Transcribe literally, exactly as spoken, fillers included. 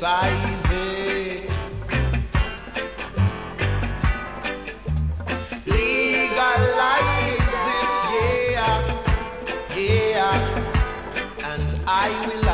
legalize it. Legalize it, yeah, yeah. And I will